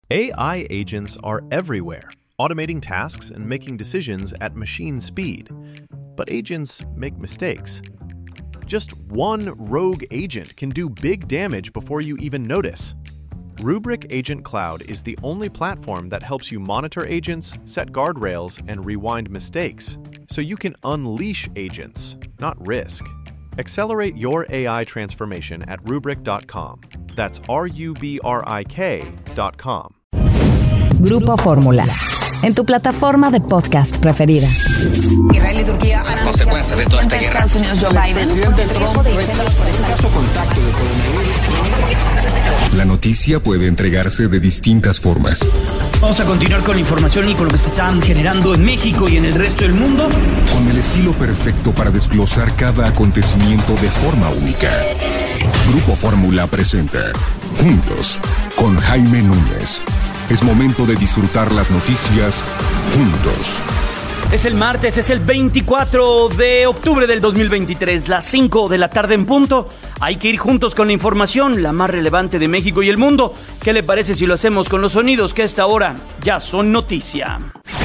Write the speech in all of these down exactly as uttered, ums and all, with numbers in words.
A I agents are everywhere, automating tasks and making decisions at machine speed. But agents make mistakes. Just one rogue agent can do big damage before you even notice. Rubrik Agent Cloud is the only platform that helps you monitor agents, set guardrails, and rewind mistakes, so you can unleash agents, not risk. Accelerate your A I transformation at rubrik dot com. That's R U B R I K dot com. Grupo Fórmula, en tu plataforma de podcast preferida. Israel y Turquía las consecuencias de toda esta guerra. Estados Unidos, Joe Biden. El presidente Trump caso contacto de coronavirus. La noticia puede entregarse de distintas formas. Vamos a continuar con la información y con lo que se está generando en México y en el resto del mundo. Con el estilo perfecto para desglosar cada acontecimiento de forma única. Grupo Fórmula presenta Juntos con Jaime Núñez. Es momento de disfrutar las noticias juntos. Es el martes, es el veinticuatro de octubre del dos mil veintitrés, las cinco de la tarde en punto. Hay que ir juntos con la información, la más relevante de México y el mundo. ¿Qué le parece si lo hacemos con los sonidos que a esta hora ya son noticia?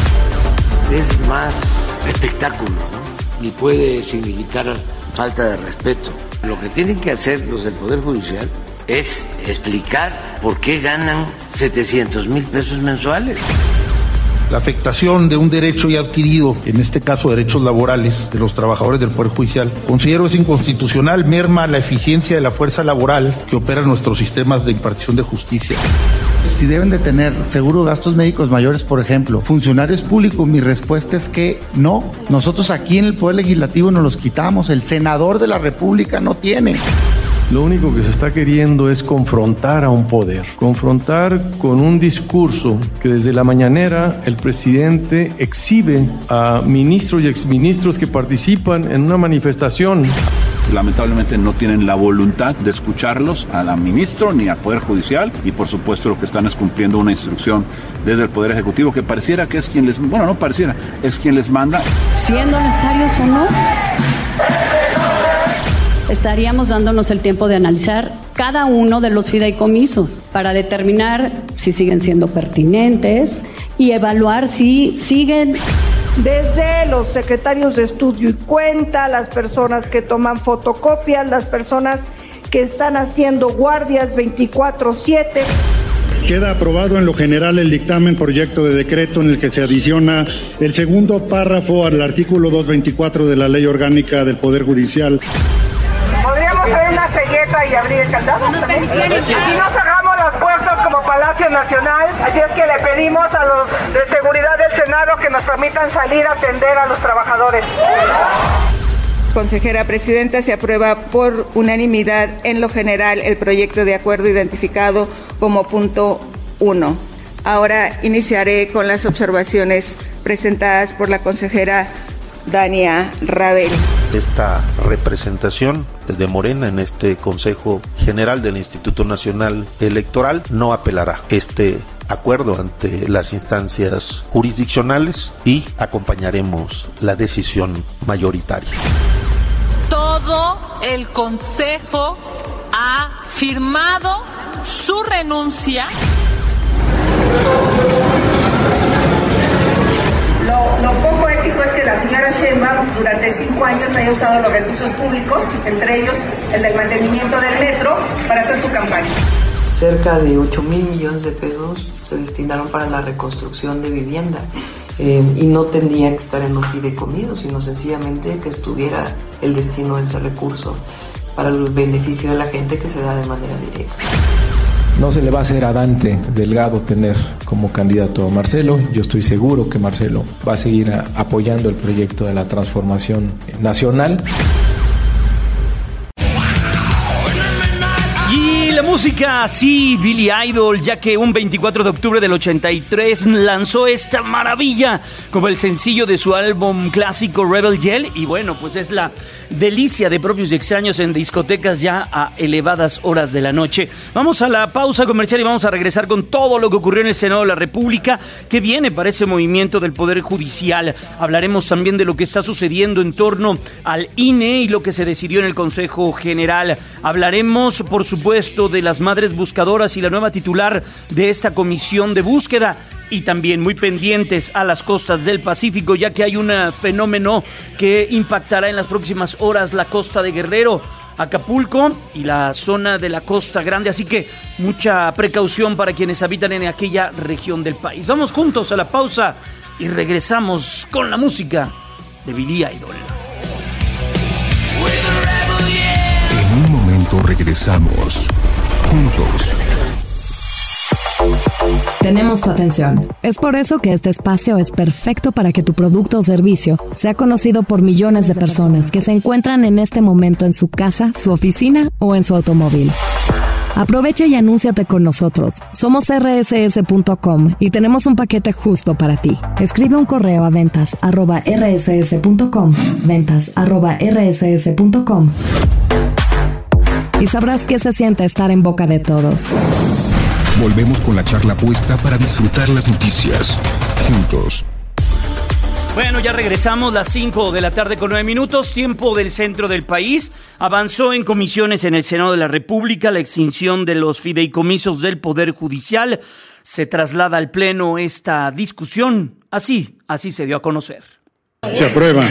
Es más espectáculo, ¿no? Y puede significar falta de respeto. Lo que tienen que hacer los del Poder Judicial es explicar por qué ganan setecientos mil pesos mensuales. La afectación de un derecho ya adquirido, en este caso derechos laborales de los trabajadores del Poder Judicial, considero es inconstitucional, merma la eficiencia de la fuerza laboral que opera en nuestros sistemas de impartición de justicia. Si deben de tener seguro de gastos médicos mayores, por ejemplo, funcionarios públicos, mi respuesta es que no. Nosotros aquí en el Poder Legislativo nos los quitamos, el senador de la República no tiene. Lo único que se está queriendo es confrontar a un poder, confrontar con un discurso que desde la mañanera el presidente exhibe a ministros y exministros que participan en una manifestación. Lamentablemente no tienen la voluntad de escucharlos a la ministro ni al Poder Judicial y por supuesto lo que están es cumpliendo una instrucción desde el Poder Ejecutivo que pareciera que es quien les, bueno no pareciera, es quien les manda. Siendo necesarios o no, estaríamos dándonos el tiempo de analizar cada uno de los fideicomisos para determinar si siguen siendo pertinentes y evaluar si siguen. Desde los secretarios de estudio y cuenta, las personas que toman fotocopias, las personas que están haciendo guardias veinticuatro siete. Queda aprobado en lo general el dictamen proyecto de decreto en el que se adiciona el segundo párrafo al artículo doscientos veinticuatro de la Ley Orgánica del Poder Judicial. ¿Podríamos hacer una cegueta y abrir el candado? Aquí nos hagamos las puertas como Palacio Nacional, así es que le pedimos a los de seguridad del Senado que nos permitan salir a atender a los trabajadores. Consejera Presidenta, se aprueba por unanimidad en lo general el proyecto de acuerdo identificado como punto uno. Ahora iniciaré con las observaciones presentadas por la consejera Dania Rabel. Esta representación de Morena en este Consejo General del Instituto Nacional Electoral no apelará este acuerdo ante las instancias jurisdiccionales y acompañaremos la decisión mayoritaria. Todo el Consejo ha firmado su renuncia. Lo, lo poco ético es que la señora Sheinbaum durante cinco años haya usado los recursos públicos, entre ellos el del mantenimiento del metro, para hacer su campaña. Cerca de ocho mil millones de pesos se destinaron para la reconstrucción de vivienda eh, y no tendría que estar en un fideicomiso, sino sencillamente que estuviera el destino de ese recurso para el beneficio de la gente que se da de manera directa. No se le va a hacer a Dante Delgado tener como candidato a Marcelo. Yo estoy seguro que Marcelo va a seguir a, apoyando el proyecto de la transformación nacional. Y la música, sí, Billy Idol, ya que un veinticuatro de octubre del ochenta y tres lanzó esta maravilla como el sencillo de su álbum clásico Rebel Yell. Y bueno, pues es la delicia de propios y extraños en discotecas ya a elevadas horas de la noche. Vamos a la pausa comercial y vamos a regresar con todo lo que ocurrió en el Senado de la República, que viene para ese movimiento del Poder Judicial. Hablaremos también de lo que está sucediendo en torno al I N E y lo que se decidió en el Consejo General. Hablaremos, por supuesto, de las las Madres Buscadoras y la nueva titular de esta comisión de búsqueda. Y también muy pendientes a las costas del Pacífico, ya que hay un fenómeno que impactará en las próximas horas la costa de Guerrero, Acapulco y la zona de la Costa Grande, así que mucha precaución para quienes habitan en aquella región del país. Vamos juntos a la pausa y regresamos con la música de Billy Idol. En un momento regresamos juntos. Tenemos tu atención. Es por eso que este espacio es perfecto para que tu producto o servicio sea conocido por millones de personas que se encuentran en este momento en su casa, su oficina o en su automóvil. Aprovecha y anúnciate con nosotros. Somos erre ese ese punto com y tenemos un paquete justo para ti. Escribe un correo a ventas arroba erre ese ese punto com, ventas arroba erre ese ese punto com, y sabrás qué se siente estar en boca de todos. Volvemos con la charla puesta para disfrutar las noticias juntos. Bueno, ya regresamos, las cinco de la tarde con nueve minutos, tiempo del centro del país. Avanzó en comisiones en el Senado de la República la extinción de los fideicomisos del Poder Judicial. Se traslada al Pleno esta discusión. Así, así se dio a conocer. Se aprueba.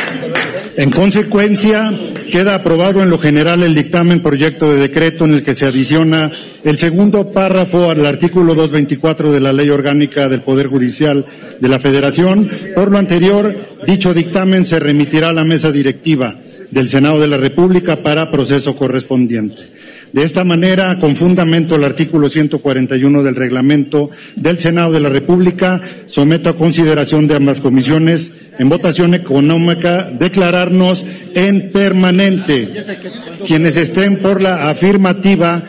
En consecuencia, queda aprobado en lo general el dictamen proyecto de decreto en el que se adiciona el segundo párrafo al artículo doscientos veinticuatro de la Ley Orgánica del Poder Judicial de la Federación. Por lo anterior, dicho dictamen se remitirá a la mesa directiva del Senado de la República para proceso correspondiente. De esta manera, con fundamento el artículo ciento cuarenta y uno del reglamento del Senado de la República, someto a consideración de ambas comisiones en votación económica declararnos en permanente. Quienes estén por la afirmativa.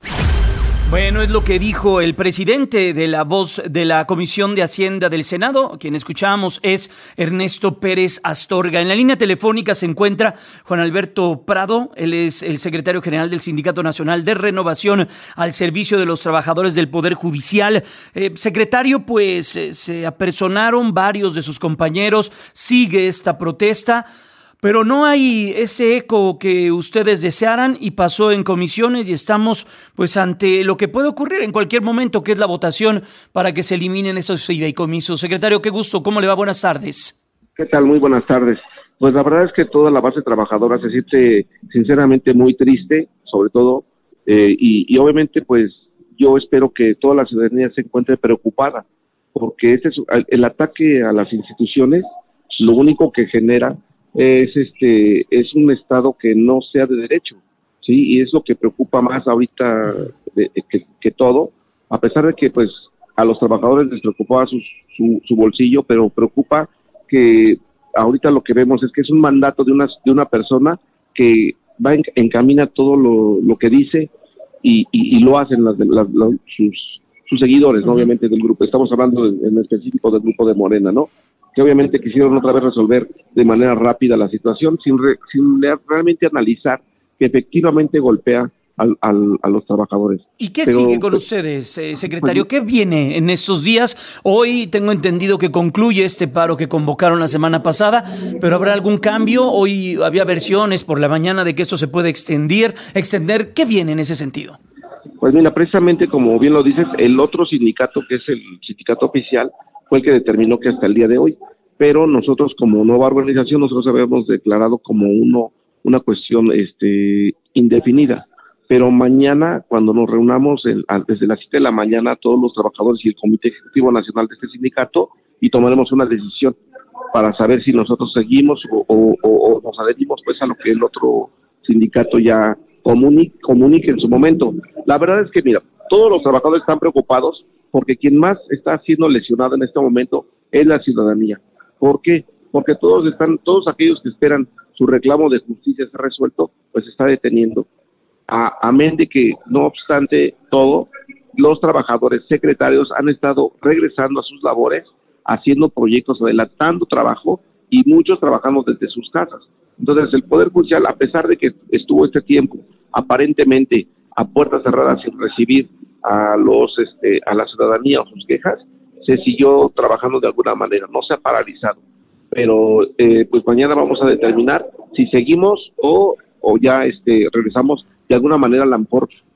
Bueno, es lo que dijo el presidente de la voz de la Comisión de Hacienda del Senado. Quien escuchamos es Ernesto Pérez Astorga. En la línea telefónica se encuentra Juan Alberto Prado. Él es el secretario general del Sindicato Nacional de Renovación al Servicio de los Trabajadores del Poder Judicial. Eh, secretario, pues eh, se apersonaron varios de sus compañeros. Sigue esta protesta, pero no hay ese eco que ustedes desearan y pasó en comisiones y estamos pues ante lo que puede ocurrir en cualquier momento, que es la votación para que se eliminen esos fideicomisos. Secretario, qué gusto, ¿cómo le va? Buenas tardes. ¿Qué tal? Muy buenas tardes. Pues la verdad es que toda la base trabajadora se siente sinceramente muy triste, sobre todo, eh, y, y obviamente pues yo espero que toda la ciudadanía se encuentre preocupada, porque este es el ataque a las instituciones, lo único que genera es este es un estado que no sea de derecho, sí, y es lo que preocupa más ahorita de, de, que, que todo, a pesar de que pues a los trabajadores les preocupaba su, su, su bolsillo, pero preocupa que ahorita lo que vemos es que es un mandato de una de una persona que va en, encamina todo lo, lo que dice y, y, y lo hacen las, las, las, sus sus seguidores, ¿no? Obviamente del grupo, estamos hablando en, en específico del grupo de Morena, ¿no? Que obviamente quisieron otra vez resolver de manera rápida la situación sin, re, sin realmente analizar que efectivamente golpea al, al, a los trabajadores. ¿Y qué Pero, sigue con pues, ustedes, eh, secretario? ¿Qué viene en estos días? Hoy tengo entendido que concluye este paro que convocaron la semana pasada, pero ¿habrá algún cambio? Hoy había versiones por la mañana de que esto se puede extender. extender. ¿Qué viene en ese sentido? Pues mira, precisamente como bien lo dices, el otro sindicato, que es el sindicato oficial, fue el que determinó que hasta el día de hoy, pero nosotros como nueva organización, nosotros habíamos declarado como uno una cuestión este indefinida, pero mañana cuando nos reunamos el, desde las siete de la mañana todos los trabajadores y el Comité Ejecutivo Nacional de este sindicato y tomaremos una decisión para saber si nosotros seguimos o, o, o nos adherimos pues a lo que el otro sindicato ya comunique, comunique en su momento. La verdad es que mira, todos los trabajadores están preocupados porque quien más está siendo lesionado en este momento es la ciudadanía. ¿Por qué? Porque todos están, todos aquellos que esperan su reclamo de justicia ser resuelto, pues se está deteniendo. A, amén de que, no obstante todo, los trabajadores secretarios han estado regresando a sus labores, haciendo proyectos, adelantando trabajo y muchos trabajando desde sus casas. Entonces, el Poder Judicial, a pesar de que estuvo este tiempo aparentemente a puertas cerradas sin recibir a los este a la ciudadanía o sus quejas, se siguió trabajando de alguna manera, no se ha paralizado. Pero eh, pues mañana vamos a determinar si seguimos o, o ya este regresamos de alguna manera a la mejor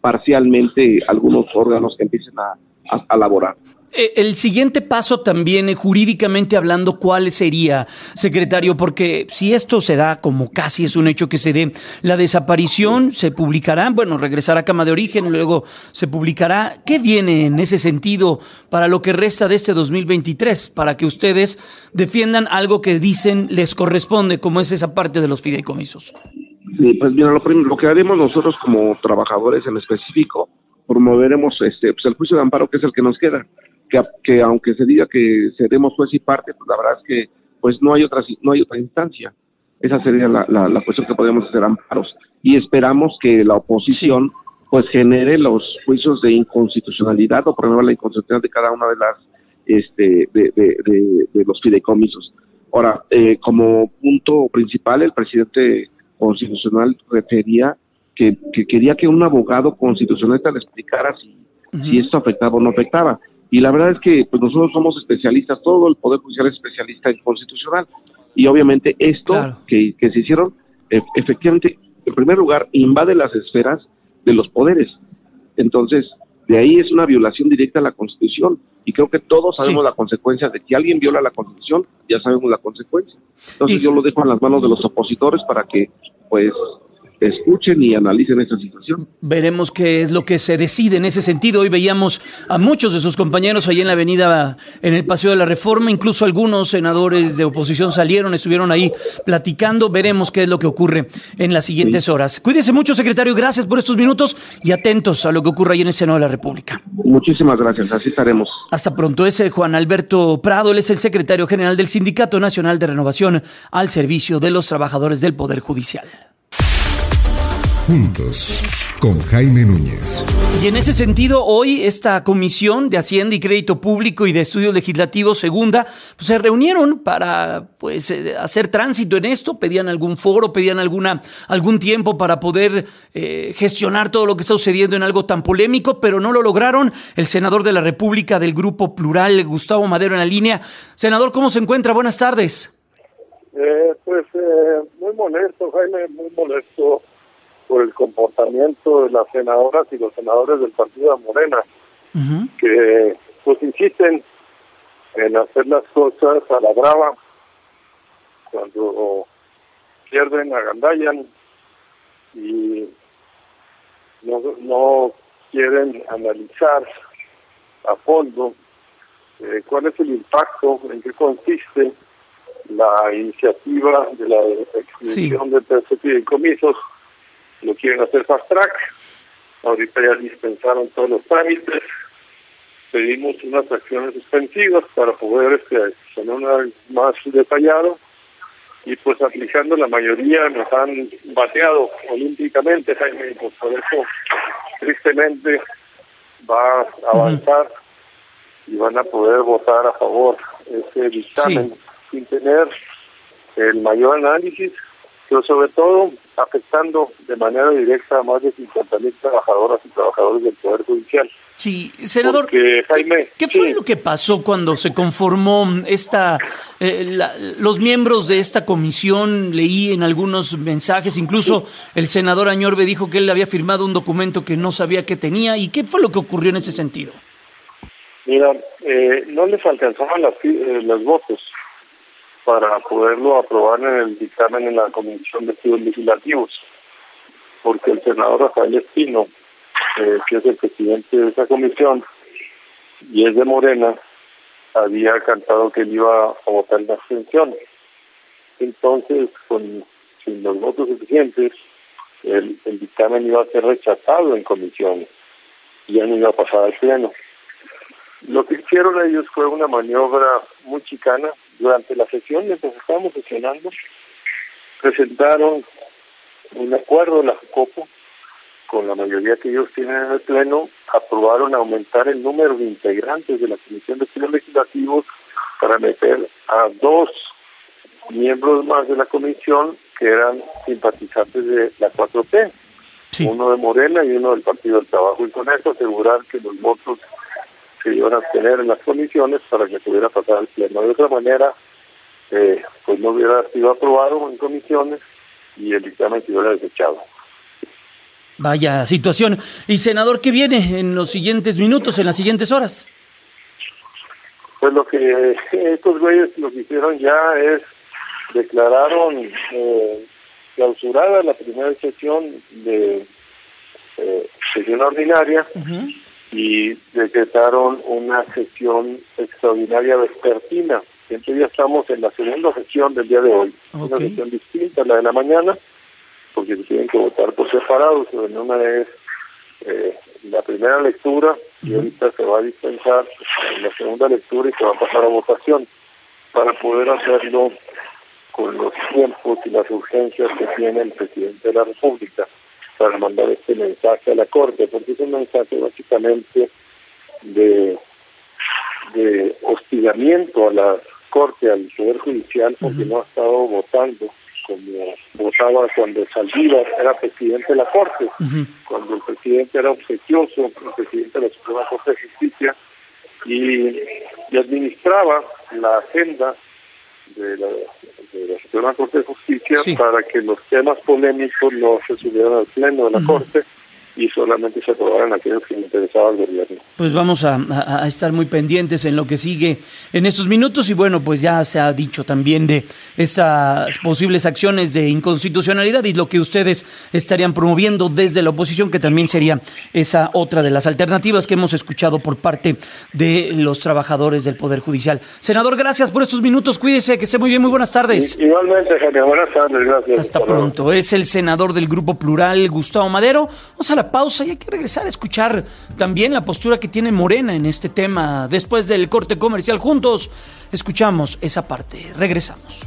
parcialmente algunos órganos que empiecen a, a, a laborar. El siguiente paso también, eh, jurídicamente hablando, ¿cuál sería, secretario? Porque si esto se da, como casi es un hecho que se dé, la desaparición se publicará, bueno, regresará a Cama de Origen, luego se publicará. ¿Qué viene en ese sentido para lo que resta de este dos mil veintitrés? Para que ustedes defiendan algo que dicen les corresponde, como es esa parte de los fideicomisos. Sí, pues mira, lo, primero, lo que haremos nosotros como trabajadores en específico, promoveremos este, pues el juicio de amparo, que es el que nos queda. Que, que aunque se diga que seremos juez y parte, pues la verdad es que pues no hay otra no hay otra instancia. Esa sería la, la, la cuestión que podríamos hacer amparos. Y esperamos que la oposición sí. pues genere los juicios de inconstitucionalidad o promueva la inconstitucionalidad de cada una de las este de, de, de, de los fideicomisos. Ahora, eh, como punto principal, el presidente constitucional refería que, que quería que un abogado constitucionalista le explicara si, uh-huh. si esto afectaba o no afectaba. Y la verdad es que pues nosotros somos especialistas, todo el Poder Judicial es especialista en constitucional. Y obviamente esto claro. que, que se hicieron, e- efectivamente, en primer lugar, invade las esferas de los poderes. Entonces, de ahí es una violación directa a la Constitución. Y creo que todos sabemos sí. la consecuencia de que alguien viola la Constitución, ya sabemos la consecuencia. Entonces y... yo lo dejo en las manos de los opositores para que, pues, escuchen y analicen esta situación. Veremos qué es lo que se decide en ese sentido. Hoy veíamos a muchos de sus compañeros ahí en la avenida, en el Paseo de la Reforma, incluso algunos senadores de oposición salieron, estuvieron ahí platicando. Veremos qué es lo que ocurre en las siguientes sí. horas. Cuídese mucho, secretario, gracias por estos minutos y atentos a lo que ocurre ahí en el Senado de la República. Muchísimas gracias, así estaremos. Hasta pronto. Es Juan Alberto Prado, él es el secretario general del Sindicato Nacional de Renovación al Servicio de los Trabajadores del Poder Judicial. Juntos, con Jaime Núñez. Y en ese sentido, hoy esta Comisión de Hacienda y Crédito Público y de Estudios Legislativos Segunda, pues se reunieron para pues hacer tránsito en esto, pedían algún foro, pedían alguna algún tiempo para poder eh, gestionar todo lo que está sucediendo en algo tan polémico, pero no lo lograron. El senador de la República del Grupo Plural, Gustavo Madero, en la línea. Senador, ¿cómo se encuentra? Buenas tardes. Eh, pues eh, muy molesto, Jaime, muy molesto por el comportamiento de las senadoras y los senadores del partido de Morena, uh-huh. que pues insisten en hacer las cosas a la brava. Cuando pierden, agandallan y no, no quieren analizar a fondo eh, cuál es el impacto, en qué consiste la iniciativa de la extinción sí. de tercer fideicomisos. Lo quieren hacer fast track. Ahorita ya dispensaron todos los trámites. Pedimos unas acciones suspensivas para poder este, tener una más detallado. Y pues aplicando la mayoría nos han bateado olímpicamente, Jaime, y pues por eso tristemente va a avanzar uh-huh. y van a poder votar a favor ese dictamen sí. sin tener el mayor análisis, pero sobre todo afectando de manera directa a más de cincuenta mil trabajadoras y trabajadores del Poder Judicial. Sí, senador, Porque, Jaime, ¿qué, qué fue sí. lo que pasó cuando se conformó esta, eh, la, los miembros de esta comisión? Leí en algunos mensajes, incluso sí. el senador Añorbe dijo que él había firmado un documento que no sabía que tenía. ¿Y qué fue lo que ocurrió en ese sentido? Mira, eh, no les alcanzaban las, eh, los votos para poderlo aprobar en el dictamen en la Comisión de Estudios Legislativos, porque el senador Rafael Espino, eh, que es el presidente de esa comisión y es de Morena, había cantado que él iba a votar en la abstención. Entonces, con sin los votos suficientes, el, el dictamen iba a ser rechazado en comisiones y ya no iba a pasar al pleno. Lo que hicieron ellos fue una maniobra muy chicana. Durante la sesión, mientras estábamos sesionando, presentaron un acuerdo de la Jucopo, con la mayoría que ellos tienen en el Pleno, aprobaron aumentar el número de integrantes de la Comisión de Estudios Legislativos para meter a dos miembros más de la comisión que eran simpatizantes de la cuatro T, sí. uno de Morena y uno del Partido del Trabajo, y con eso asegurar que los votos se iban a tener en las comisiones para que pudiera pasar al pleno. De otra manera, eh, pues no hubiera sido aprobado en comisiones y el dictamen se hubiera desechado. Vaya situación. Y senador, ¿qué viene en los siguientes minutos, en las siguientes horas? Pues lo que estos güeyes lo que hicieron ya es, declararon eh, clausurada la primera sesión de eh, sesión ordinaria, uh-huh, y decretaron una sesión extraordinaria vespertina. Entonces ya estamos en la segunda sesión del día de hoy. Okay. Una sesión distinta a la de la mañana, porque se tienen que votar por separado. En una es eh, la primera lectura, y ahorita se va a dispensar en la segunda lectura y se va a pasar a votación para poder hacerlo con los tiempos y las urgencias que tiene el presidente de la República para mandar este mensaje a la Corte, porque es un mensaje básicamente de, de hostigamiento a la Corte, al Poder Judicial, porque uh-huh, no ha estado votando como votaba cuando Saldívar era presidente de la Corte, uh-huh, cuando el presidente era obsequioso, el presidente de la Suprema Corte de Justicia, y, y administraba la agenda de la, de la Suprema Corte de Justicia, sí, para que los temas polémicos no se subieran al pleno de la uh-huh, Corte y solamente se aprobaran aquellos que le interesaba al gobierno. Pues vamos a, a, a estar muy pendientes en lo que sigue en estos minutos, y bueno, pues ya se ha dicho también de esas posibles acciones de inconstitucionalidad y lo que ustedes estarían promoviendo desde la oposición, que también sería esa otra de las alternativas que hemos escuchado por parte de los trabajadores del Poder Judicial. Senador, gracias por estos minutos, cuídese, que esté muy bien, muy buenas tardes. Y, igualmente, Jaime, buenas tardes, gracias. Hasta pronto. Es el senador del Grupo Plural, Gustavo Madero. Vamos a la pausa y hay que regresar a escuchar también la postura que tiene Morena en este tema. Después del corte comercial, juntos escuchamos esa parte. Regresamos.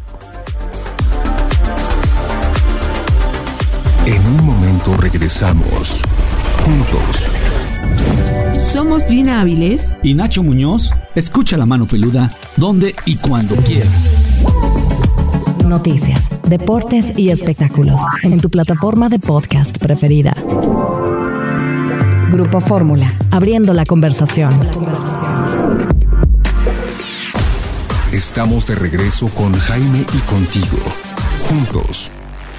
En un momento regresamos. Juntos. Somos Gina Áviles y Nacho Muñoz. Escucha La Mano Peluda donde y cuando quieras. Noticias, deportes y espectáculos en tu plataforma de podcast preferida. Grupo Fórmula, abriendo la conversación. Estamos de regreso con Jaime y contigo. Juntos.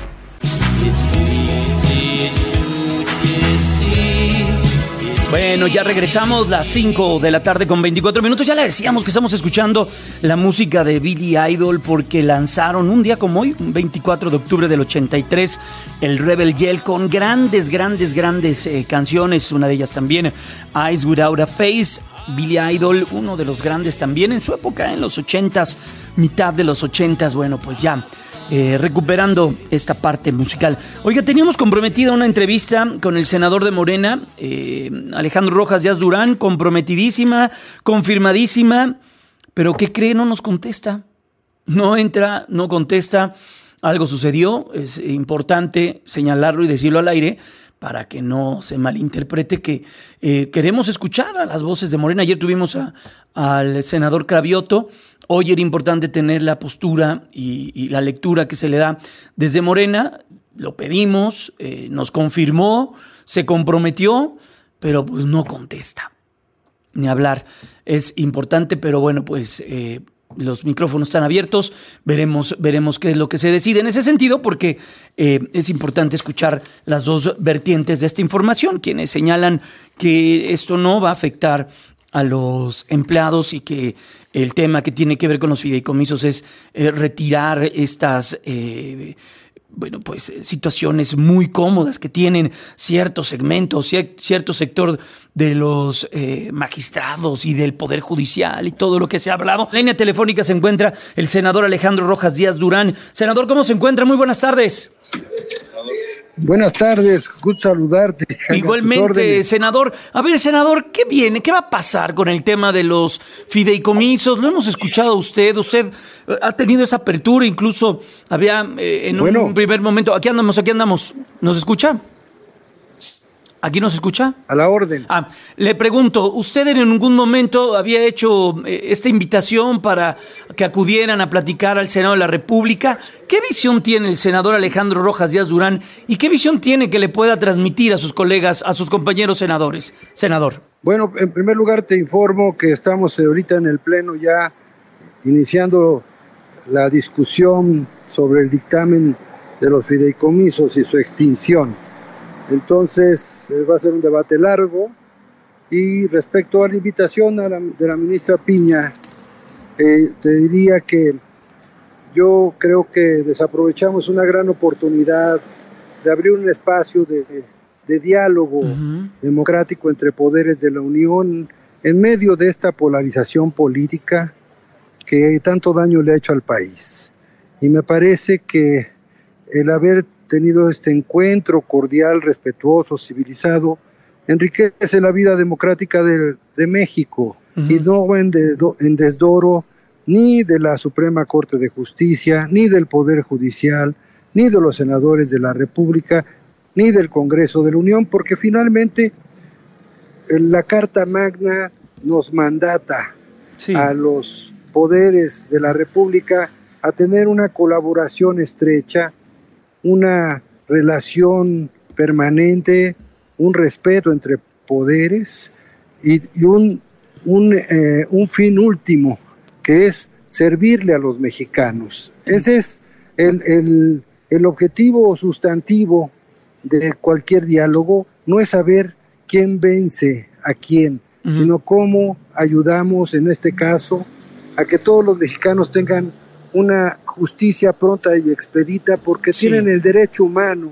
Bueno, ya regresamos, las cinco de la tarde con veinticuatro minutos. Ya le decíamos que estamos escuchando la música de Billy Idol porque lanzaron un día como hoy, un veinticuatro de octubre del ochenta y tres, el Rebel Yell, con grandes, grandes, grandes eh, canciones. Una de ellas también, Eyes Without a Face. Billy Idol, uno de los grandes también en su época, en los ochentas, mitad de los ochentas. Bueno, pues ya Eh, recuperando esta parte musical. Oiga, teníamos comprometida una entrevista con el senador de Morena, eh, Alejandro Rojas Díaz Durán, comprometidísima, confirmadísima, pero ¿qué cree? No nos contesta. No entra, no contesta. Algo sucedió, es importante señalarlo y decirlo al aire para que no se malinterprete que eh, queremos escuchar a las voces de Morena. Ayer tuvimos a, al senador Cravioto. Hoy era importante tener la postura y, y la lectura que se le da desde Morena. Lo pedimos, eh, nos confirmó, se comprometió, pero pues no contesta. Ni hablar. Es importante, pero bueno, pues eh, los micrófonos están abiertos. Veremos, veremos qué es lo que se decide en ese sentido, porque eh, es importante escuchar las dos vertientes de esta información. Quienes señalan que esto no va a afectar a los empleados y que el tema que tiene que ver con los fideicomisos es eh, retirar estas eh, bueno, pues situaciones muy cómodas que tienen ciertos segmentos, cierto sector de los eh, magistrados y del Poder Judicial y todo lo que se ha hablado. En la línea telefónica se encuentra el senador Alejandro Rojas Díaz Durán. Senador, ¿cómo se encuentra? Muy buenas tardes. Buenas tardes, gusto saludarte. Igualmente, senador. A ver, senador, ¿qué viene? ¿Qué va a pasar con el tema de los fideicomisos? Lo hemos escuchado a usted, usted ha tenido esa apertura, incluso había eh, en bueno, un primer momento, aquí andamos, aquí andamos, ¿nos escucha? ¿Aquí nos escucha? A la orden. Ah, le pregunto, ¿usted en algún momento había hecho eh, esta invitación para que acudieran a platicar al Senado de la República? ¿Qué visión tiene el senador Alejandro Rojas Díaz Durán y qué visión tiene que le pueda transmitir a sus colegas, a sus compañeros senadores? Senador. Bueno, en primer lugar te informo que estamos ahorita en el Pleno ya iniciando la discusión sobre el dictamen de los fideicomisos y su extinción. Entonces, eh, va a ser un debate largo. Y respecto a la invitación a la, de la ministra Piña, eh, te diría que yo creo que desaprovechamos una gran oportunidad de abrir un espacio de, de, de diálogo uh-huh. democrático entre poderes de la Unión en medio de esta polarización política que tanto daño le ha hecho al país. Y me parece que el haber tenido este encuentro cordial, respetuoso, civilizado, enriquece la vida democrática de, de México uh-huh. y no en, de, en desdoro ni de la Suprema Corte de Justicia, ni del Poder Judicial, ni de los senadores de la República, ni del Congreso de la Unión, porque finalmente la Carta Magna nos mandata sí. a los poderes de la República a tener una colaboración estrecha, una relación permanente, un respeto entre poderes y, y un, un, eh, un fin último, que es servirle a los mexicanos. Ese es el, el, el objetivo sustantivo de cualquier diálogo, no es saber quién vence a quién, uh-huh. sino cómo ayudamos en este caso a que todos los mexicanos tengan una justicia pronta y expedita, porque sí. tienen el derecho humano.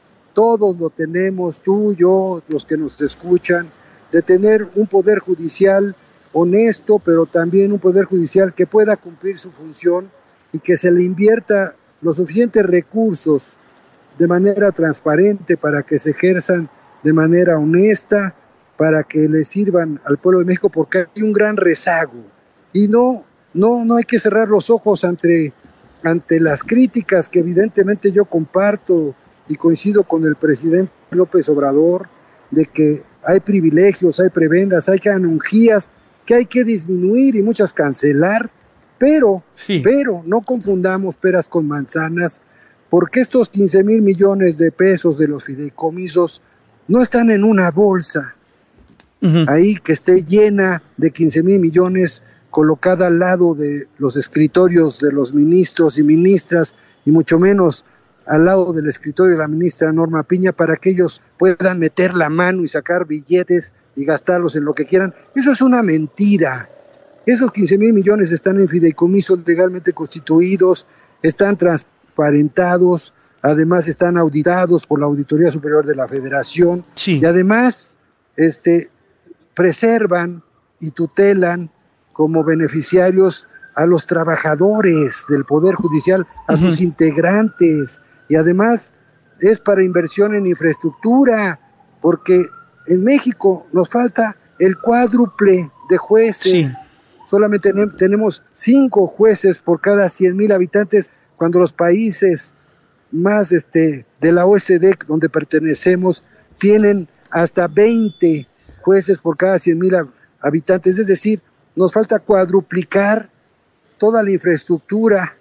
Todos lo tenemos, tú, yo, los que nos escuchan, de tener un poder judicial honesto, pero también un poder judicial que pueda cumplir su función y que se le invierta los suficientes recursos de manera transparente para que se ejerzan de manera honesta, para que le sirvan al pueblo de México, porque hay un gran rezago. Y no, no, no hay que cerrar los ojos ante, ante las críticas que evidentemente yo comparto y coincido con el presidente López Obrador, de que hay privilegios, hay prebendas, hay canonjías que hay que disminuir y muchas cancelar, pero, sí. pero no confundamos peras con manzanas, porque estos quince mil millones de pesos de los fideicomisos no están en una bolsa, uh-huh. ahí que esté llena de quince mil millones colocada al lado de los escritorios de los ministros y ministras, y mucho menos al lado del escritorio de la ministra Norma Piña, para que ellos puedan meter la mano y sacar billetes y gastarlos en lo que quieran. Eso es una mentira. Esos quince mil millones están en fideicomisos legalmente constituidos, están transparentados, además están auditados por la Auditoría Superior de la Federación, sí. y además este, preservan y tutelan como beneficiarios a los trabajadores del Poder Judicial, a uh-huh. sus integrantes, y además es para inversión en infraestructura, porque en México nos falta el cuádruple de jueces. Sí. Solamente tenemos cinco jueces por cada cien mil habitantes, cuando los países más este, de la O E C D, donde pertenecemos, tienen hasta veinte jueces por cada cien mil habitantes. Es decir, nos falta cuadruplicar toda la infraestructura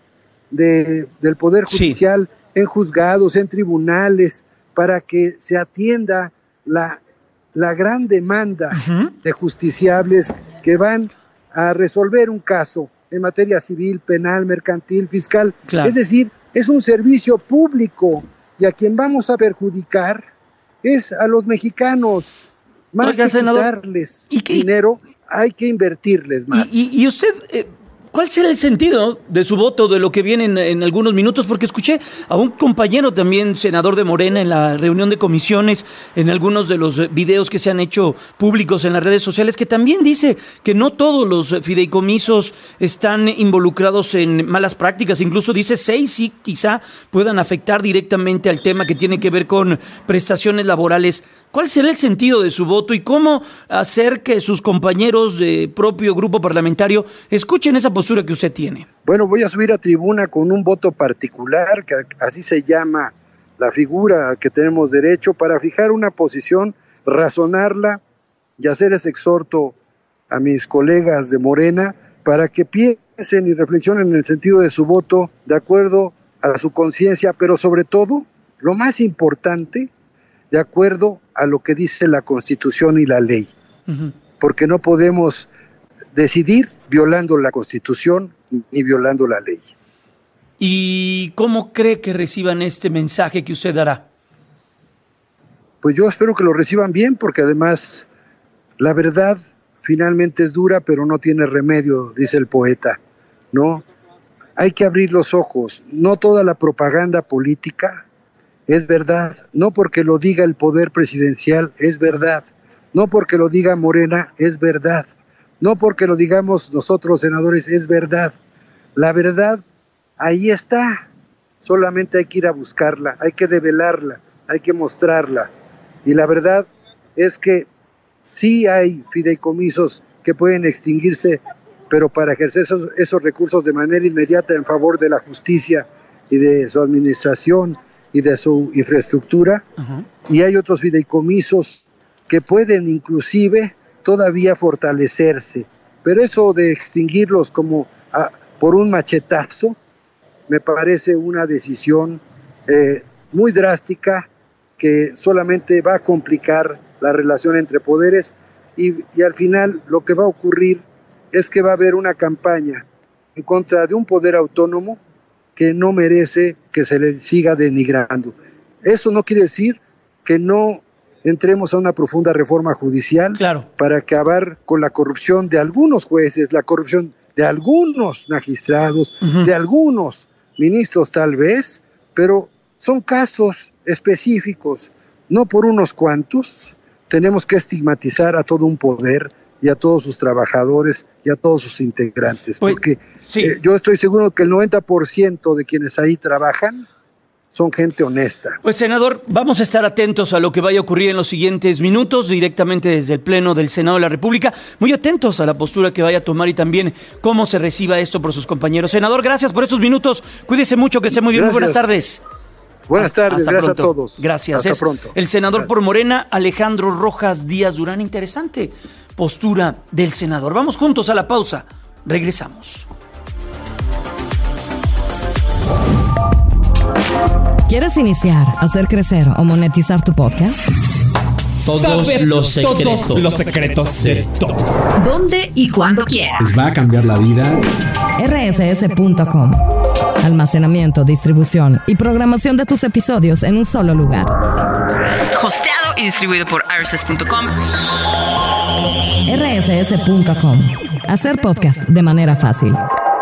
de, del Poder Judicial, sí. en juzgados, en tribunales, para que se atienda la, la gran demanda uh-huh. de justiciables que van a resolver un caso en materia civil, penal, mercantil, fiscal. Claro. Es decir, es un servicio público, y a quien vamos a perjudicar es a los mexicanos. Más Oiga, que senador, quitarles ¿y qué? dinero, hay que invertirles más. ¿Y, y, y usted... Eh... ¿Cuál será el sentido de su voto, de lo que viene en, en algunos minutos? Porque escuché a un compañero también, senador de Morena, en la reunión de comisiones, en algunos de los videos que se han hecho públicos en las redes sociales, que también dice que no todos los fideicomisos están involucrados en malas prácticas. Incluso dice seis sí quizá puedan afectar directamente al tema que tiene que ver con prestaciones laborales. ¿Cuál será el sentido de su voto y cómo hacer que sus compañeros de propio grupo parlamentario escuchen esa postura que usted tiene? Bueno, voy a subir a tribuna con un voto particular, que así se llama la figura que tenemos derecho, para fijar una posición, razonarla y hacer ese exhorto a mis colegas de Morena para que piensen y reflexionen en el sentido de su voto de acuerdo a su conciencia, pero sobre todo, lo más importante, de acuerdo a lo que dice la Constitución y la ley. Uh-huh. Porque no podemos decidir violando la Constitución ni violando la ley. ¿Y cómo cree que reciban este mensaje que usted dará? pues yo espero que lo reciban bien, porque además la verdad finalmente es dura, pero no tiene remedio, dice el poeta, ¿no? Hay que abrir los ojos. No toda la propaganda política es verdad. No porque lo diga el poder presidencial es verdad. No porque lo diga Morena es verdad. No porque lo digamos nosotros senadores es verdad. La verdad ahí está. Solamente hay que ir a buscarla, hay que develarla, hay que mostrarla. Y la verdad es que sí hay fideicomisos que pueden extinguirse, pero para ejercer esos, esos recursos de manera inmediata en favor de la justicia y de su administración y de su infraestructura. Uh-huh. Y hay otros fideicomisos que pueden inclusive todavía fortalecerse. Pero eso de extinguirlos como a, por un machetazo, me parece una decisión eh, muy drástica que solamente va a complicar la relación entre poderes y, y al final lo que va a ocurrir es que va a haber una campaña en contra de un poder autónomo que no merece que se le siga denigrando. Eso no quiere decir que no entremos a una profunda reforma judicial, claro, para acabar con la corrupción de algunos jueces, la corrupción de algunos magistrados, uh-huh, de algunos ministros tal vez, pero son casos específicos, no por unos cuantos. Tenemos que estigmatizar a todo un poder y a todos sus trabajadores y a todos sus integrantes, pues, porque sí. eh, yo estoy seguro que el noventa por ciento de quienes ahí trabajan son gente honesta. Pues, senador, vamos a estar atentos a lo que vaya a ocurrir en los siguientes minutos, directamente desde el Pleno del Senado de la República, muy atentos a la postura que vaya a tomar y también cómo se reciba esto por sus compañeros. Senador, gracias por estos minutos, cuídese mucho, que esté muy bien, gracias. Muy buenas tardes. Buenas tardes, hasta gracias pronto. A todos. Gracias. Hasta es pronto. El senador gracias. Por Morena, Alejandro Rojas Díaz Durán. Interesante postura del senador. Vamos juntos a la pausa, regresamos. ¿Quieres iniciar, hacer crecer o monetizar tu podcast? Todos Saber los secretos, todos los secretos de todos. ¿Dónde y cuándo quieras? Les va a cambiar la vida. R S S punto com. Almacenamiento, distribución y programación de tus episodios en un solo lugar. Hosteado y distribuido por R S S punto com. R S S punto com. Hacer podcast de manera fácil.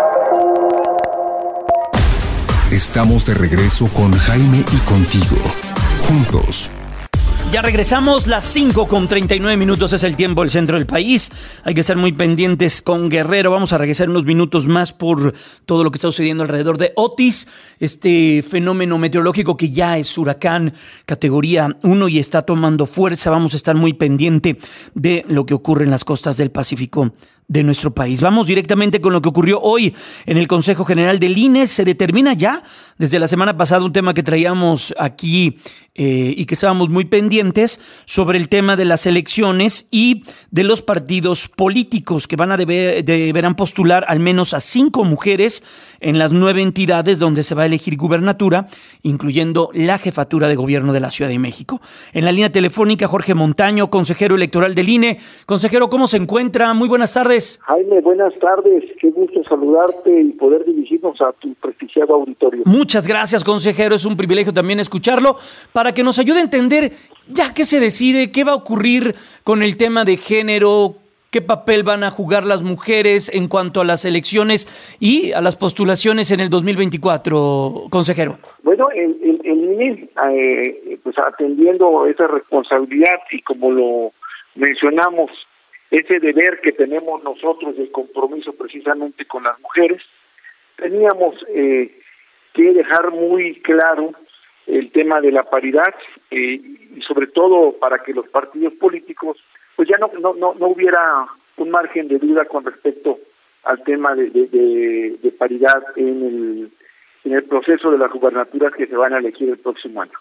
Estamos de regreso con Jaime y contigo. Juntos. Ya regresamos, las cinco con treinta y nueve minutos es el tiempo del centro del país. Hay que estar muy pendientes con Guerrero. Vamos a regresar unos minutos más por todo lo que está sucediendo alrededor de Otis, este fenómeno meteorológico que ya es huracán categoría uno y está tomando fuerza. Vamos a estar muy pendiente de lo que ocurre en las costas del Pacífico de nuestro país. Vamos directamente con lo que ocurrió hoy en el Consejo General del I N E. Se determina ya desde la semana pasada un tema que traíamos aquí eh, y que estábamos muy pendientes sobre el tema de las elecciones y de los partidos políticos que van a deber, deberán postular al menos a cinco mujeres en las nueve entidades donde se va a elegir gubernatura, incluyendo la jefatura de gobierno de la Ciudad de México. En la línea telefónica, Jorge Montaño, consejero electoral del I N E. Consejero, ¿cómo se encuentra? Muy buenas tardes. Jaime, buenas tardes. Qué gusto saludarte y poder dirigirnos a tu prestigiado auditorio. Muchas gracias, consejero. Es un privilegio también escucharlo para que nos ayude a entender ya qué se decide, qué va a ocurrir con el tema de género, qué papel van a jugar las mujeres en cuanto a las elecciones y a las postulaciones en el dos mil veinticuatro, consejero. Bueno, el, el, el I N E, eh, pues atendiendo esa responsabilidad y como lo mencionamos, ese deber que tenemos nosotros de compromiso precisamente con las mujeres, teníamos eh, que dejar muy claro el tema de la paridad eh, y sobre todo para que los partidos políticos pues ya no no no, no hubiera un margen de duda con respecto al tema de, de, de, de paridad en el en el proceso de las gubernaturas que se van a elegir el próximo año.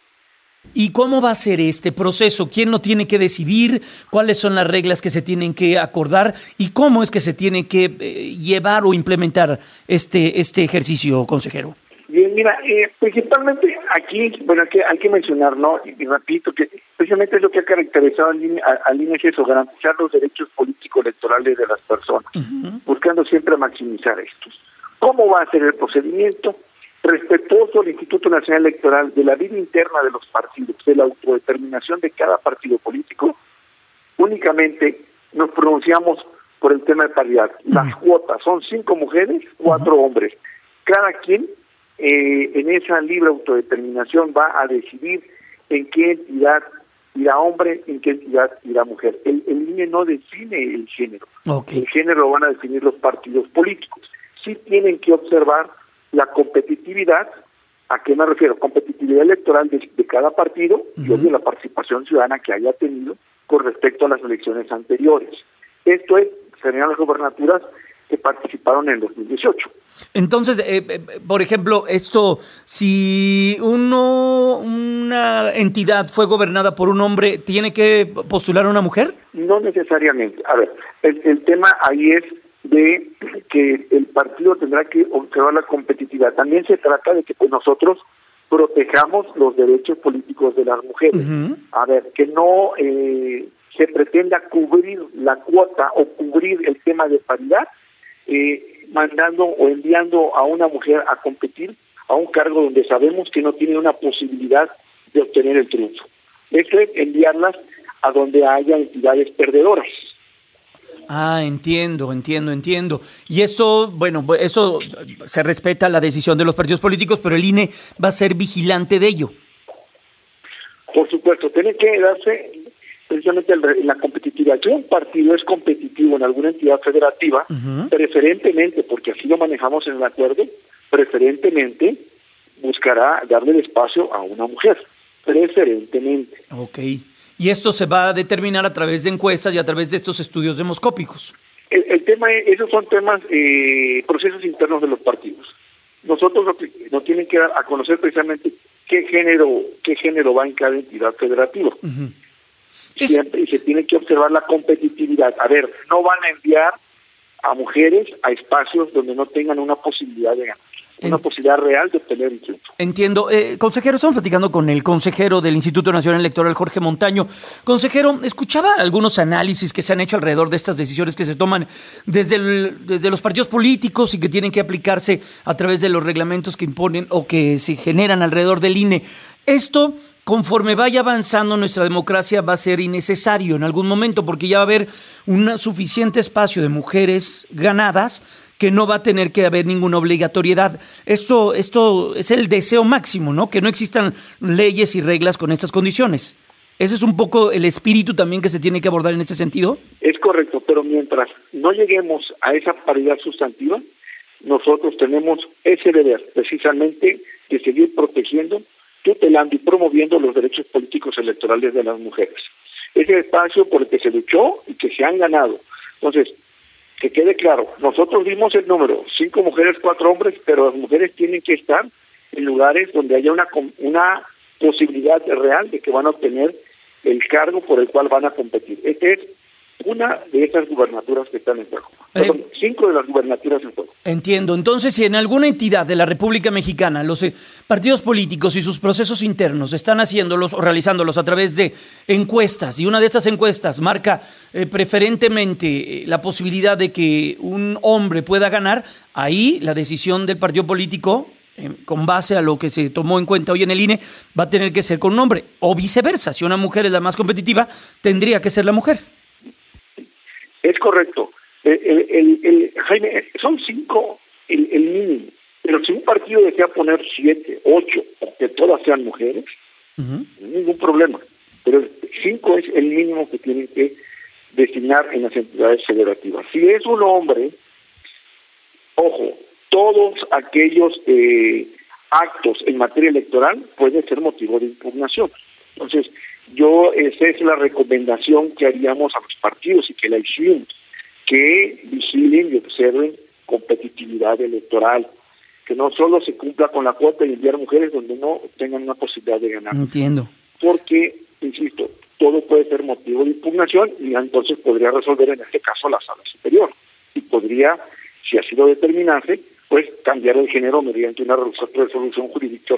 ¿Y cómo va a ser este proceso? ¿Quién lo tiene que decidir? ¿Cuáles son las reglas que se tienen que acordar? ¿Y cómo es que se tiene que eh, llevar o implementar este este ejercicio, consejero? Bien, mira, eh, principalmente aquí, bueno, hay que, hay que mencionar, ¿no? Y, y repito, que precisamente es lo que ha caracterizado al I N E, al I N E es eso, garantizar los derechos político-electorales de las personas, uh-huh, buscando siempre maximizar estos. ¿Cómo va a ser el procedimiento? respetuoso al Instituto Nacional Electoral de la vida interna de los partidos, de la autodeterminación de cada partido político, únicamente nos pronunciamos por el tema de paridad. Las uh-huh. cuotas son cinco mujeres, cuatro uh-huh. hombres. Cada quien eh, en esa libre autodeterminación va a decidir en qué entidad irá hombre, en qué entidad irá mujer. El, el I N E no define el género. Okay. El género lo van a definir los partidos políticos. Sí tienen que observar la competitividad. ¿A qué me refiero? Competitividad electoral de, de cada partido uh-huh. y obvio la participación ciudadana que haya tenido con respecto a las elecciones anteriores. Esto es, serían las gubernaturas que participaron en dos mil dieciocho. Entonces, eh, eh, por ejemplo, esto, si uno, una entidad fue gobernada por un hombre, ¿tiene que postular a una mujer? No necesariamente. A ver, el, el tema ahí es de que el partido tendrá que observar la competitividad. También se trata de que pues, nosotros protejamos los derechos políticos de las mujeres. Uh-huh. A ver, que no eh, se pretenda cubrir la cuota o cubrir el tema de paridad, eh, mandando o enviando a una mujer a competir a un cargo donde sabemos que no tiene una posibilidad de obtener el triunfo. Esto es enviarlas a donde haya entidades perdedoras. Ah, entiendo, entiendo, entiendo. Y esto, bueno, eso se respeta la decisión de los partidos políticos, pero el I N E va a ser vigilante de ello. Por supuesto, tiene que darse precisamente la competitividad. Si un partido es competitivo en alguna entidad federativa, uh-huh. preferentemente, porque así lo manejamos en el acuerdo, preferentemente buscará darle el espacio a una mujer, preferentemente. Ok. Y esto se va a determinar a través de encuestas y a través de estos estudios demoscópicos. El, el tema, esos son temas, eh, procesos internos de los partidos. Nosotros lo que nos tienen que dar a conocer precisamente qué género, qué género va en cada entidad federativa. Uh-huh. Siempre, y se tiene que observar la competitividad. A ver, no van a enviar a mujeres a espacios donde no tengan una posibilidad de ganar, una Ent- posibilidad real de obtener el triunfo. Entiendo. Eh, consejero, estamos platicando con el consejero del Instituto Nacional Electoral, Jorge Montaño. Consejero, escuchaba algunos análisis que se han hecho alrededor de estas decisiones que se toman desde, el, desde los partidos políticos y que tienen que aplicarse a través de los reglamentos que imponen o que se generan alrededor del I N E. Esto, conforme vaya avanzando nuestra democracia, va a ser innecesario en algún momento, porque ya va a haber un suficiente espacio de mujeres ganadas que no va a tener que haber ninguna obligatoriedad. Esto, esto es el deseo máximo, ¿no? Que no existan leyes y reglas con estas condiciones. ¿Ese es un poco el espíritu también que se tiene que abordar en ese sentido? Es correcto, pero mientras no lleguemos a esa paridad sustantiva, nosotros tenemos ese deber, precisamente, de seguir protegiendo, tutelando y promoviendo los derechos políticos electorales de las mujeres. Ese espacio por el que se luchó y que se han ganado. Entonces, que quede claro, nosotros dimos el número, cinco mujeres, cuatro hombres, pero las mujeres tienen que estar en lugares donde haya una, una posibilidad real de que van a obtener el cargo por el cual van a competir. Esta es una de esas gubernaturas que están en juego. Eh, Perdón, cinco de las gubernaturas en juego. Entiendo. Entonces, si en alguna entidad de la República Mexicana los eh, partidos políticos y sus procesos internos están haciéndolos o realizándolos a través de encuestas, y una de estas encuestas marca eh, preferentemente eh, la posibilidad de que un hombre pueda ganar, ahí la decisión del partido político, eh, con base a lo que se tomó en cuenta hoy en el I N E, va a tener que ser con un hombre. O viceversa, si una mujer es la más competitiva, tendría que ser la mujer. Es correcto. El, el, el, el, Jaime, son cinco el, el mínimo, pero si un partido desea poner siete, ocho, o que todas sean mujeres, uh-huh. no hay ningún problema. Pero cinco es el mínimo que tienen que designar en las entidades federativas. Si es un hombre, ojo, todos aquellos eh, actos en materia electoral pueden ser motivo de impugnación. Entonces, yo, esa es la recomendación que haríamos a los partidos y que la hicimos, que vigilen y observen competitividad electoral, que no solo se cumpla con la cuota de enviar mujeres donde no tengan una posibilidad de ganar. Entiendo. Porque, insisto, todo puede ser motivo de impugnación y entonces podría resolver en este caso la sala superior. Y podría, si así lo determinase, pues cambiar el género mediante una resolución jurisdiccional.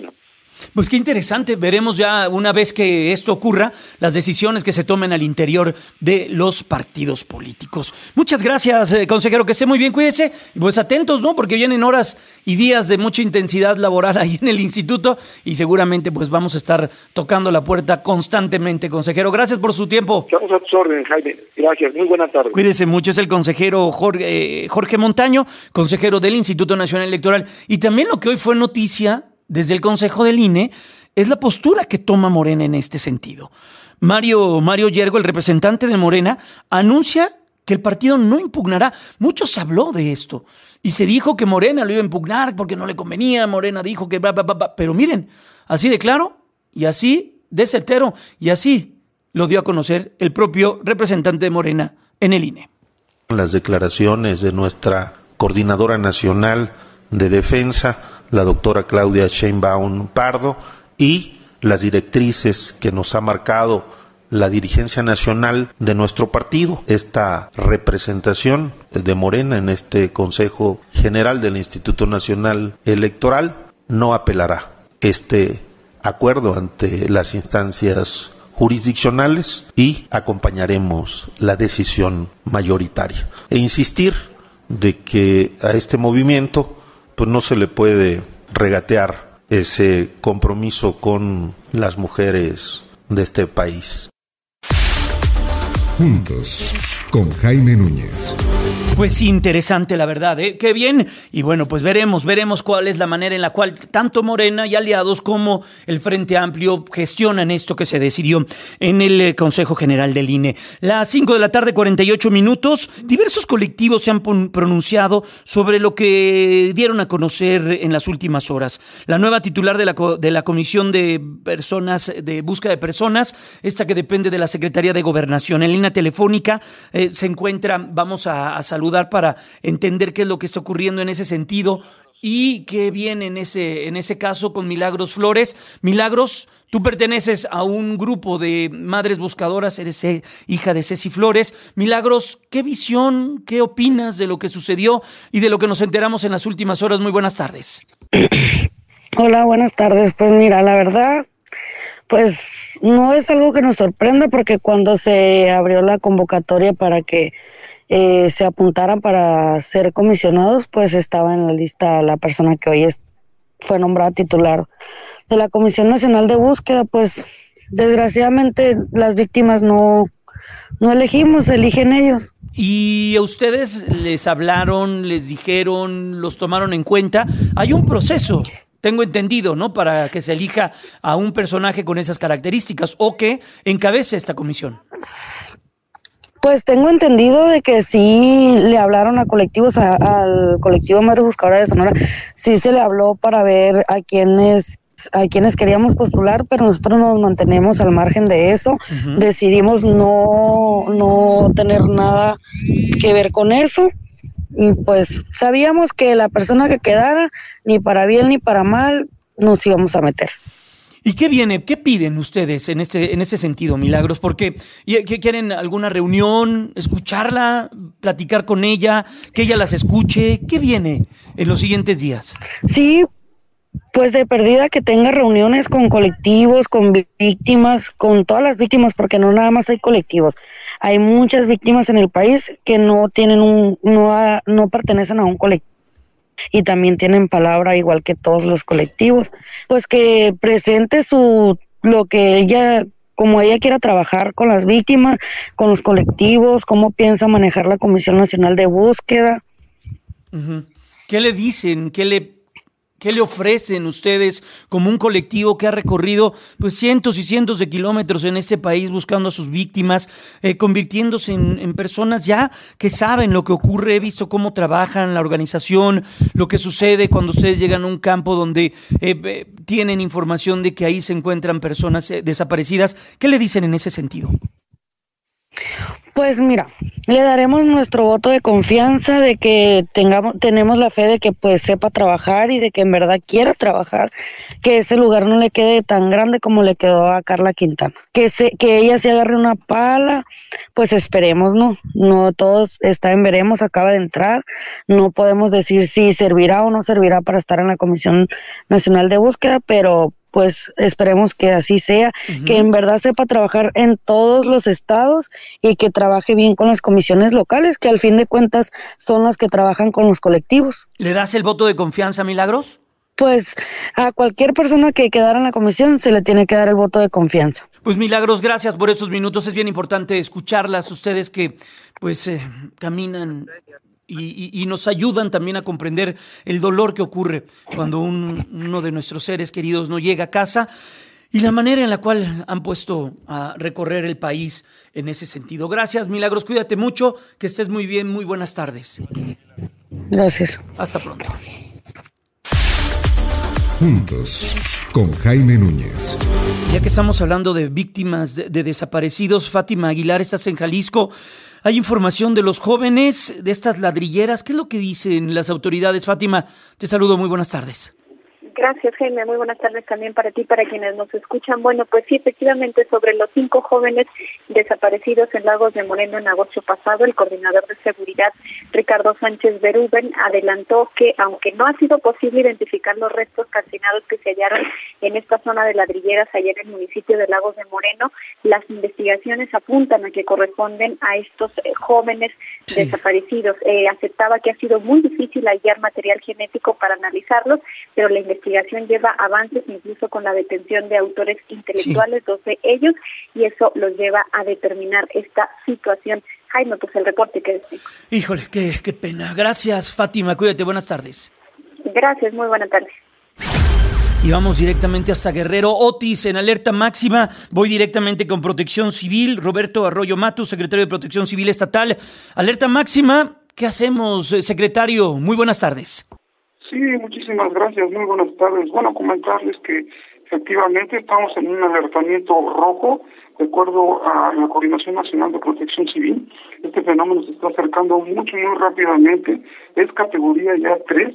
Pues qué interesante, veremos ya una vez que esto ocurra, las decisiones que se tomen al interior de los partidos políticos. Muchas gracias, eh, consejero, que esté muy bien, cuídese, y pues atentos, ¿no? Porque vienen horas y días de mucha intensidad laboral ahí en el instituto y seguramente pues vamos a estar tocando la puerta constantemente, consejero. Gracias por su tiempo. Estamos a tus órdenes, Jaime. Gracias, muy buena tarde. Cuídese mucho, es el consejero Jorge, eh, Jorge Montaño, consejero del Instituto Nacional Electoral. Y también lo que hoy fue noticia desde el Consejo del I N E es la postura que toma Morena en este sentido. Mario, Mario Yergo, el representante de Morena, anuncia que el partido no impugnará. Mucho se habló de esto y se dijo que Morena lo iba a impugnar porque no le convenía. Morena dijo que bla, bla, bla, bla. Pero miren, así de claro y así de certero y así lo dio a conocer el propio representante de Morena en el I N E. Las declaraciones de nuestra coordinadora nacional de defensa, la doctora Claudia Sheinbaum Pardo, y las directrices que nos ha marcado la dirigencia nacional de nuestro partido. Esta representación de Morena en este Consejo General del Instituto Nacional Electoral no apelará este acuerdo ante las instancias jurisdiccionales y acompañaremos la decisión mayoritaria. E insistir de que a este movimiento pues no se le puede regatear ese compromiso con las mujeres de este país. Juntos, con Jaime Núñez. Pues interesante, la verdad, ¿eh? Qué bien. Y bueno, pues veremos, veremos cuál es la manera en la cual tanto Morena y aliados como el Frente Amplio gestionan esto que se decidió en el Consejo General del I N E. Las cinco de la tarde, cuarenta y ocho minutos. Diversos colectivos se han pronunciado sobre lo que dieron a conocer en las últimas horas. La nueva titular de la, de la Comisión de Personas, de Búsqueda de Personas, esta que depende de la Secretaría de Gobernación. En línea telefónica eh, se encuentra, vamos a, a saludar para entender qué es lo que está ocurriendo en ese sentido y qué viene en ese, en ese caso con Milagros Flores. Milagros, tú perteneces a un grupo de madres buscadoras, eres hija de Ceci Flores. Milagros, ¿qué visión, qué opinas de lo que sucedió y de lo que nos enteramos en las últimas horas? Muy buenas tardes. Hola, buenas tardes. Pues mira, la verdad, pues no es algo que nos sorprenda porque cuando se abrió la convocatoria para que Eh, se apuntaran para ser comisionados, pues estaba en la lista la persona que hoy es, fue nombrada titular de la Comisión Nacional de Búsqueda. Pues desgraciadamente las víctimas no, no elegimos, eligen ellos. ¿Y a ustedes les hablaron, les dijeron, los tomaron en cuenta? Hay un proceso, tengo entendido, ¿no?, para que se elija a un personaje con esas características o que encabece esta comisión. Pues tengo entendido de que sí le hablaron a colectivos, a, al colectivo Madres Buscadoras de Sonora, sí se le habló para ver a quienes a quienes queríamos postular, pero nosotros nos mantenemos al margen de eso. Uh-huh. Decidimos no, no tener nada que ver con eso y pues sabíamos que la persona que quedara, ni para bien ni para mal, nos íbamos a meter. ¿Y qué viene? ¿Qué piden ustedes en este, en ese sentido, Milagros? Porque ¿quieren alguna reunión, escucharla, platicar con ella, que ella las escuche? ¿Qué viene en los siguientes días? Sí, pues de perdida que tenga reuniones con colectivos, con víctimas, con todas las víctimas, porque no nada más hay colectivos. Hay muchas víctimas en el país que no tienen un, no, a, no pertenecen a un colectivo. Y también tienen palabra igual que todos los colectivos, pues que presente su lo que ella, como ella quiera trabajar con las víctimas, con los colectivos, cómo piensa manejar la Comisión Nacional de Búsqueda. Uh-huh. ¿Qué le dicen? ¿Qué le ¿Qué le ofrecen ustedes como un colectivo que ha recorrido pues cientos y cientos de kilómetros en este país buscando a sus víctimas, eh, convirtiéndose en, en personas ya que saben lo que ocurre? He visto cómo trabajan la organización, lo que sucede cuando ustedes llegan a un campo donde eh, eh, tienen información de que ahí se encuentran personas eh, desaparecidas. ¿Qué le dicen en ese sentido? Pues mira, le daremos nuestro voto de confianza, de que tengamos, tenemos la fe de que pues sepa trabajar y de que en verdad quiera trabajar, que ese lugar no le quede tan grande como le quedó a Carla Quintana, que se, que ella se agarre una pala, pues esperemos, no, no todos está en veremos, acaba de entrar, no podemos decir si servirá o no servirá para estar en la Comisión Nacional de Búsqueda, pero pues esperemos que así sea, uh-huh. que en verdad sepa trabajar en todos los estados y que trabaje bien con las comisiones locales, que al fin de cuentas son las que trabajan con los colectivos. ¿Le das el voto de confianza, Milagros? Pues a cualquier persona que quedara en la comisión se le tiene que dar el voto de confianza. Pues Milagros, gracias por estos minutos. Es bien importante escucharlas, ustedes que pues eh, caminan y, y, y nos ayudan también a comprender el dolor que ocurre cuando un, uno de nuestros seres queridos no llega a casa y la manera en la cual han puesto a recorrer el país en ese sentido. Gracias, Milagros, cuídate mucho, que estés muy bien, muy buenas tardes. Gracias. Hasta pronto. Juntos, con Jaime Núñez. Ya que estamos hablando de víctimas de, de desaparecidos, Fátima Aguilar, estás en Jalisco. Hay información de los jóvenes, de estas ladrilleras. ¿Qué es lo que dicen las autoridades? Fátima, te saludo, muy buenas tardes. Gracias, Jaime. Muy buenas tardes también para ti, para quienes nos escuchan. Bueno, pues sí, efectivamente, sobre los cinco jóvenes desaparecidos en Lagos de Moreno en agosto pasado, el coordinador de seguridad, Ricardo Sánchez Berúben, adelantó que, aunque no ha sido posible identificar los restos calcinados que se hallaron en esta zona de ladrilleras allá en el municipio de Lagos de Moreno, las investigaciones apuntan a que corresponden a estos eh, jóvenes sí. desaparecidos. Eh, aceptaba que ha sido muy difícil hallar material genético para analizarlos, pero la investigación La investigación lleva avances incluso con la detención de autores intelectuales, sí. dos de ellos, y eso los lleva a determinar esta situación. Jaime, pues el reporte que decimos. Híjole, qué, qué pena. Gracias, Fátima. Cuídate. Buenas tardes. Gracias. Muy buenas tardes. Y vamos directamente hasta Guerrero. Otis, en alerta máxima. Voy directamente con Protección Civil. Roberto Arroyo Matus, secretario de Protección Civil Estatal. Alerta máxima. ¿Qué hacemos, secretario? Muy buenas tardes. Sí, muchísimas gracias, muy buenas tardes. Bueno, comentarles que efectivamente estamos en un alertamiento rojo, de acuerdo a la Coordinación Nacional de Protección Civil. Este fenómeno se está acercando mucho, muy rápidamente. Es categoría ya tres,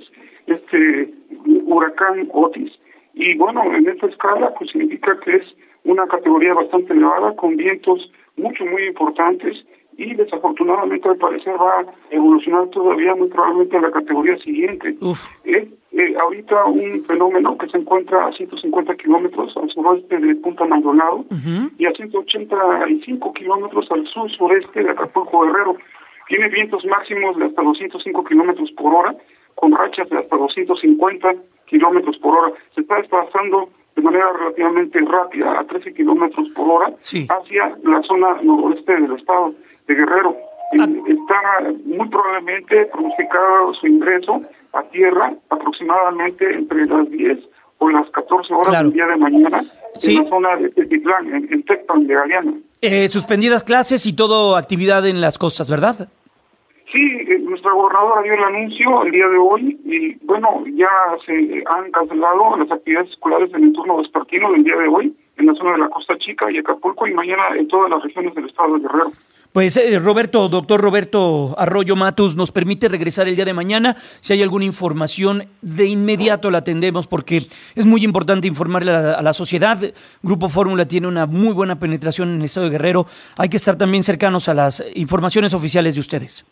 este huracán Otis. Y bueno, en esta escala, pues significa que es una categoría bastante elevada, con vientos mucho, muy importantes. Y desafortunadamente al parecer va a evolucionar todavía muy probablemente a la categoría siguiente. Es eh, ahorita un fenómeno que se encuentra a ciento cincuenta kilómetros al suroeste de Punta Maldonado uh-huh. y a ciento ochenta y cinco kilómetros al sur-sureste de Acapulco Guerrero. Tiene vientos máximos de hasta doscientos cinco kilómetros por hora, con rachas de hasta doscientos cincuenta kilómetros por hora. Se está desplazando de manera relativamente rápida a trece kilómetros por hora sí. hacia la zona noroeste del estado de Guerrero. Ah. Está muy probablemente pronosticado su ingreso a tierra aproximadamente entre las diez o las catorce horas claro. del día de mañana sí. en la zona de Tetitlán, en, en Tecpan de Galeana. Eh, suspendidas clases y todo actividad en las costas, ¿verdad? Sí, eh, nuestra gobernadora dio el anuncio el día de hoy y bueno, ya se han cancelado las actividades escolares en el turno vespertino del día de hoy en la zona de la Costa Chica y Acapulco y mañana en todas las regiones del estado de Guerrero. Pues eh, Roberto, doctor Roberto Arroyo Matus, nos permite regresar el día de mañana. Si hay alguna información, de inmediato la atendemos porque es muy importante informarle a la, a la sociedad. Grupo Fórmula tiene una muy buena penetración en el estado de Guerrero. Hay que estar también cercanos a las informaciones oficiales de ustedes.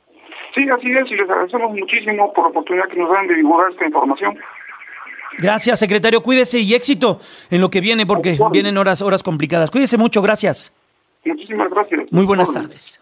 Sí, así es, y les agradecemos muchísimo por la oportunidad que nos dan de divulgar esta información. Gracias, secretario. Cuídese y éxito en lo que viene porque vienen horas, horas complicadas. Cuídese mucho, gracias. Muchísimas gracias. Muy buenas tardes.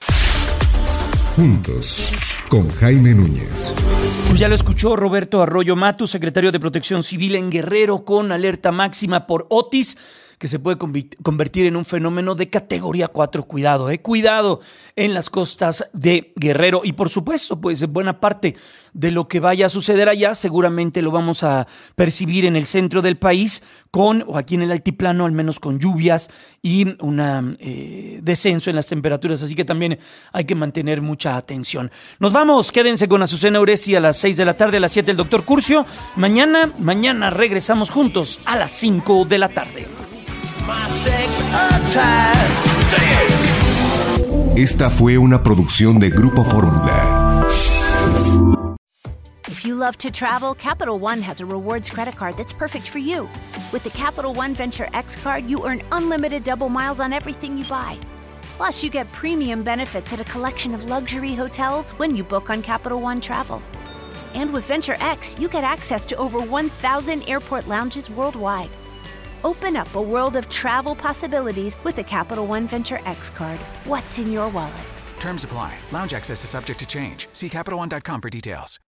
Juntos, con Jaime Núñez. Pues ya lo escuchó Roberto Arroyo Matus, secretario de Protección Civil en Guerrero, con alerta máxima por Otis, que se puede convertir en un fenómeno de categoría cuatro. Cuidado, eh, cuidado en las costas de Guerrero. Y por supuesto, pues buena parte de lo que vaya a suceder allá seguramente lo vamos a percibir en el centro del país con, o aquí en el altiplano, al menos con lluvias y un eh, descenso en las temperaturas. Así que también hay que mantener mucha atención. Nos vamos, quédense con Azucena Uresti a las seis de la tarde, a las siete el doctor Curcio. Mañana, mañana regresamos juntos a las cinco de la tarde. Esta fue una producción de Grupo Fórmula. If you love to travel, Capital One has a rewards credit card that's perfect for you. With the Capital One Venture X card, you earn unlimited double miles on everything you buy. Plus, you get premium benefits at a collection of luxury hotels when you book on Capital One Travel. And with Venture X, you get access to over one thousand airport lounges worldwide. Open up a world of travel possibilities with the Capital One Venture X card. What's in your wallet? Terms apply. Lounge access is subject to change. See Capital One dot com for details.